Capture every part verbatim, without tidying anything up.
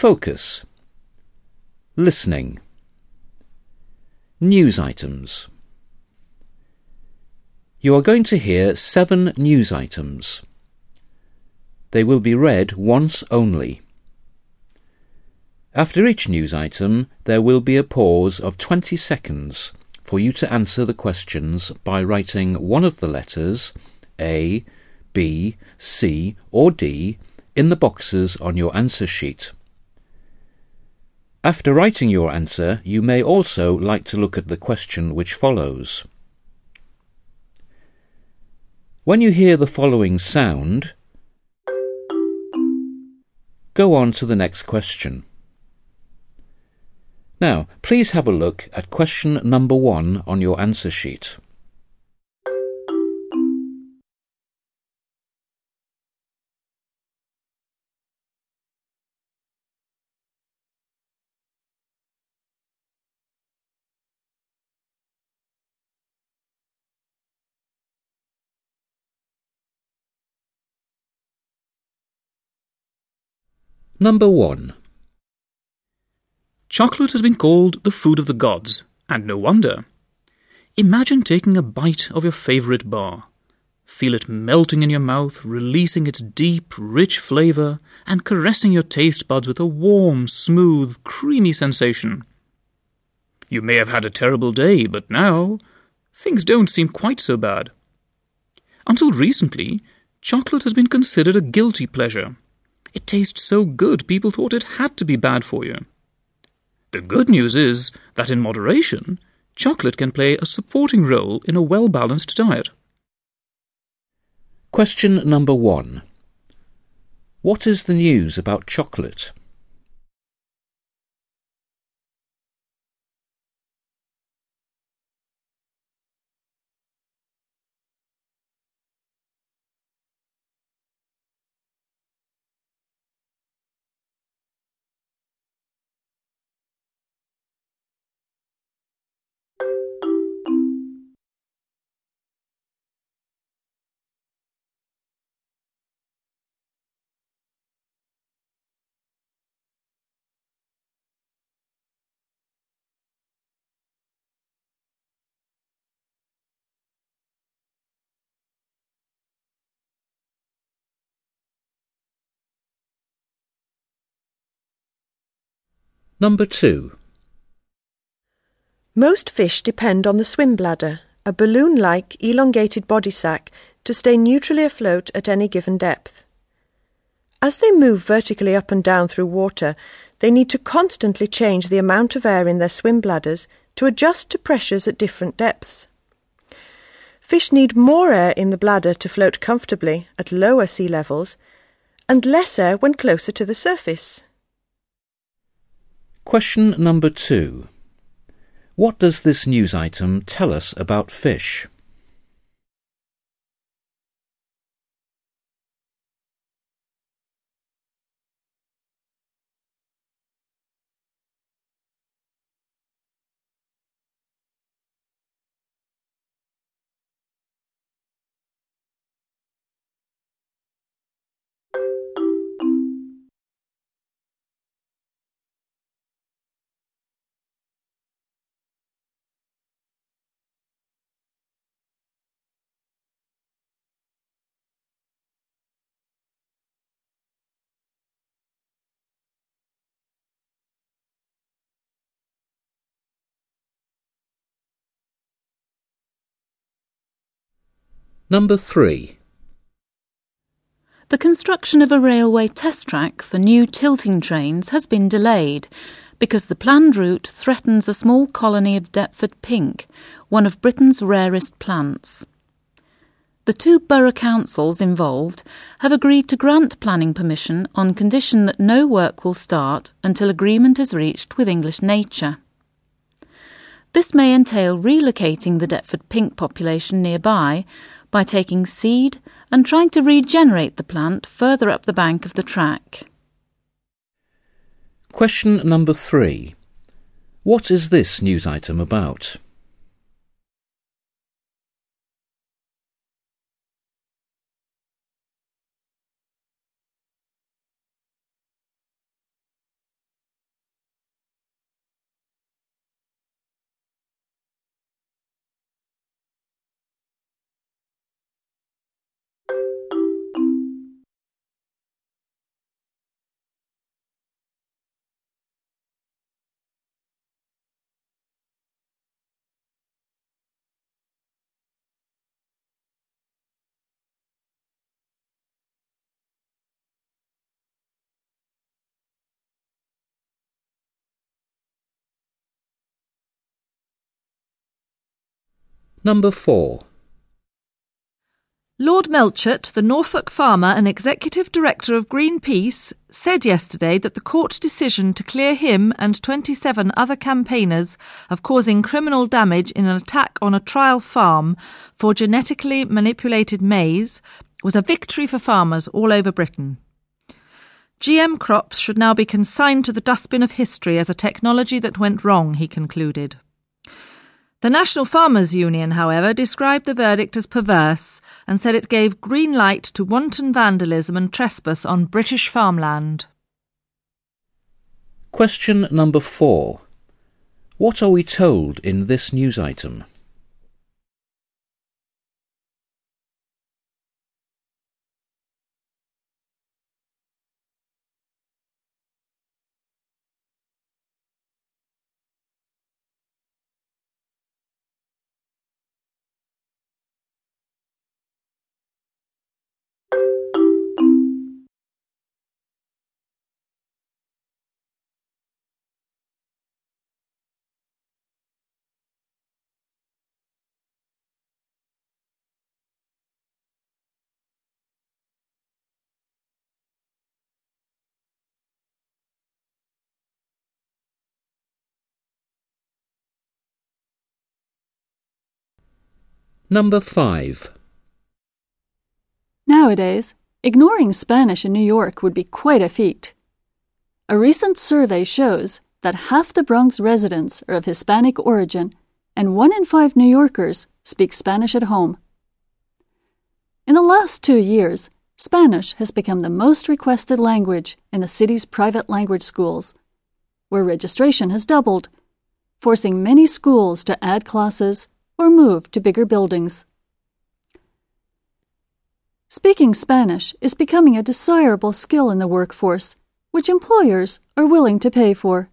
Focus. Listening. News items. You are going to hear seven news items. They will be read once only. After each news item, there will be a pause of twenty seconds for you to answer the questions by writing one of the letters A, B, C or D in the boxes on your answer sheet. After writing your answer, you may also like to look at the question which follows. When you hear the following sound, go on to the next question. Now, please have a look at question number one on your answer sheet. Number one. Chocolate has been called the food of the gods, and no wonder. Imagine taking a bite of your favourite bar. Feel it melting in your mouth, releasing its deep, rich flavour, and caressing your taste buds with a warm, smooth, creamy sensation. You may have had a terrible day, but now things don't seem quite so bad. Until recently, chocolate has been considered a guilty pleasure. It tastes so good people thought it had to be bad for you. The good news is that in moderation, chocolate can play a supporting role in a well-balanced diet. Question number one. What is the news about chocolate? Number two. Most fish depend on the swim bladder, a balloon-like elongated body sac, to stay neutrally afloat at any given depth. As they move vertically up and down through water, they need to constantly change the amount of air in their swim bladders to adjust to pressures at different depths. Fish need more air in the bladder to float comfortably at lower sea levels, and less air when closer to the surface. Question number two. What does this news item tell us about fish? Number three. The construction of a railway test track for new tilting trains has been delayed because the planned route threatens a small colony of Deptford pink, one of Britain's rarest plants. The two borough councils involved have agreed to grant planning permission on condition that no work will start until agreement is reached with English Nature. This may entail relocating the Deptford pink population nearby by taking seed and trying to regenerate the plant further up the bank of the track. Question number three. What is this news item about? Number four. Lord Melchett, the Norfolk farmer and Executive Director of Greenpeace, said yesterday that the court decision to clear him and twenty-seven other campaigners of causing criminal damage in an attack on a trial farm for genetically manipulated maize was a victory for farmers all over Britain. G M crops should now be consigned to the dustbin of history as a technology that went wrong, he concluded. The National Farmers Union, however, described the verdict as perverse and said it gave green light to wanton vandalism and trespass on British farmland. Question number four. What are we told in this news item? Number five. Nowadays, ignoring Spanish in New York would be quite a feat. A recent survey shows that half the Bronx residents are of Hispanic origin and one in five New Yorkers speak Spanish at home. In the last two years, Spanish has become the most requested language in the city's private language schools, where registration has doubled, forcing many schools to add classes or move to bigger buildings. Speaking Spanish is becoming a desirable skill in the workforce, which employers are willing to pay for.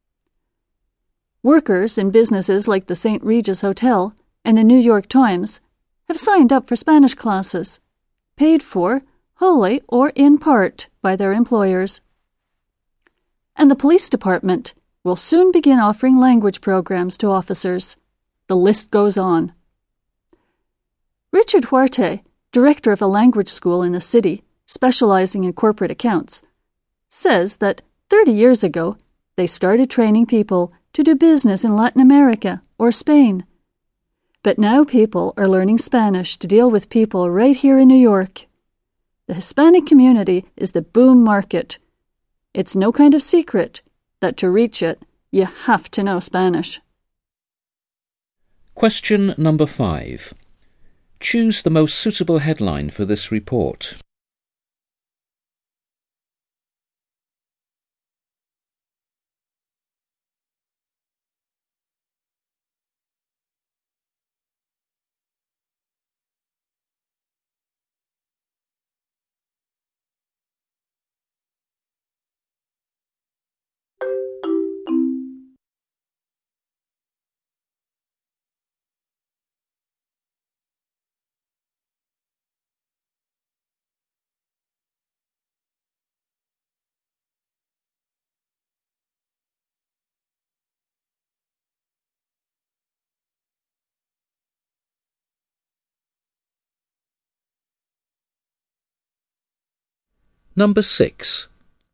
Workers in businesses like the Saint Regis Hotel and the New York Times have signed up for Spanish classes, paid for wholly or in part by their employers. And the police department will soon begin offering language programs to officers. The list goes on. Richard Huarte, director of a language school in the city specializing in corporate accounts, says that thirty years ago they started training people to do business in Latin America or Spain. But now people are learning Spanish to deal with people right here in New York. The Hispanic community is the boom market. It's no kind of secret that to reach it, you have to know Spanish. Question number five. Choose the most suitable headline for this report. Number six.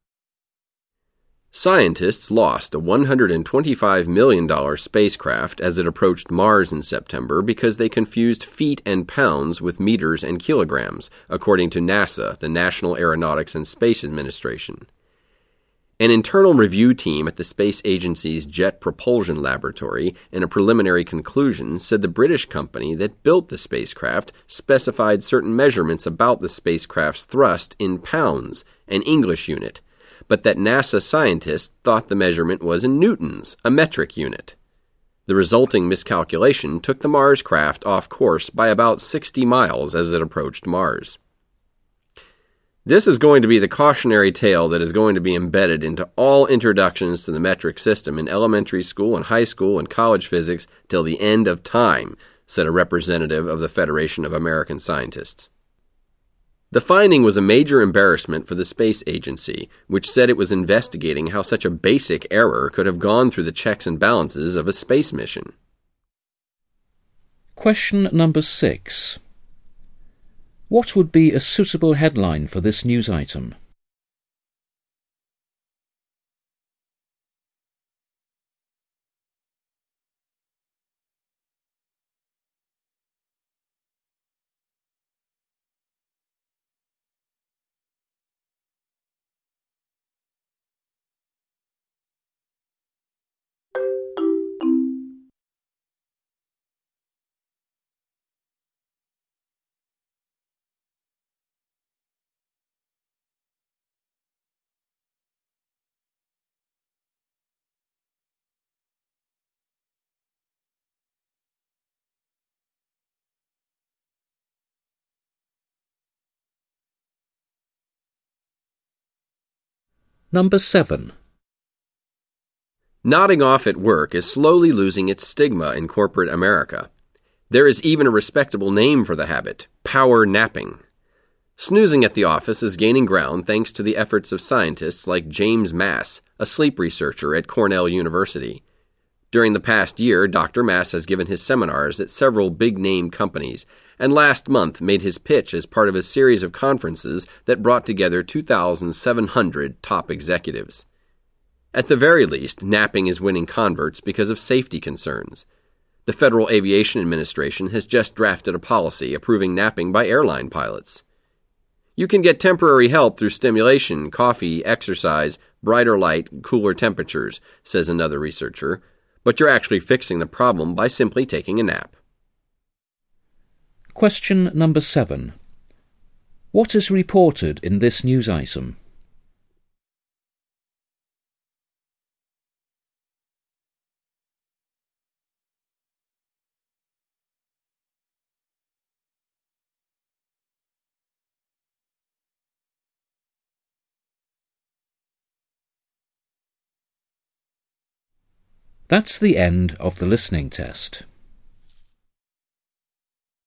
Scientists lost a one hundred twenty-five million dollars spacecraft as it approached Mars in September because they confused feet and pounds with meters and kilograms, according to NASA, the National Aeronautics and Space Administration. An internal review team at the space agency's Jet Propulsion Laboratory, in a preliminary conclusion, said the British company that built the spacecraft specified certain measurements about the spacecraft's thrust in pounds, an English unit, but that NASA scientists thought the measurement was in newtons, a metric unit. The resulting miscalculation took the Mars craft off course by about sixty miles as it approached Mars. This is going to be the cautionary tale that is going to be embedded into all introductions to the metric system in elementary school and high school and college physics till the end of time, said a representative of the Federation of American Scientists. The finding was a major embarrassment for the space agency, which said it was investigating how such a basic error could have gone through the checks and balances of a space mission. Question number six. What would be a suitable headline for this news item? Number seven. Nodding off at work is slowly losing its stigma in corporate America. There is even a respectable name for the habit, power napping. Snoozing at the office is gaining ground thanks to the efforts of scientists like James Mass, a sleep researcher at Cornell University. During the past year, Doctor Mass has given his seminars at several big-name companies, and last month made his pitch as part of a series of conferences that brought together two thousand seven hundred top executives. At the very least, napping is winning converts because of safety concerns. The Federal Aviation Administration has just drafted a policy approving napping by airline pilots. You can get temporary help through stimulation, coffee, exercise, brighter light, cooler temperatures, says another researcher, but you're actually fixing the problem by simply taking a nap. Question number seven. What is reported in this news item? That's the end of the listening test.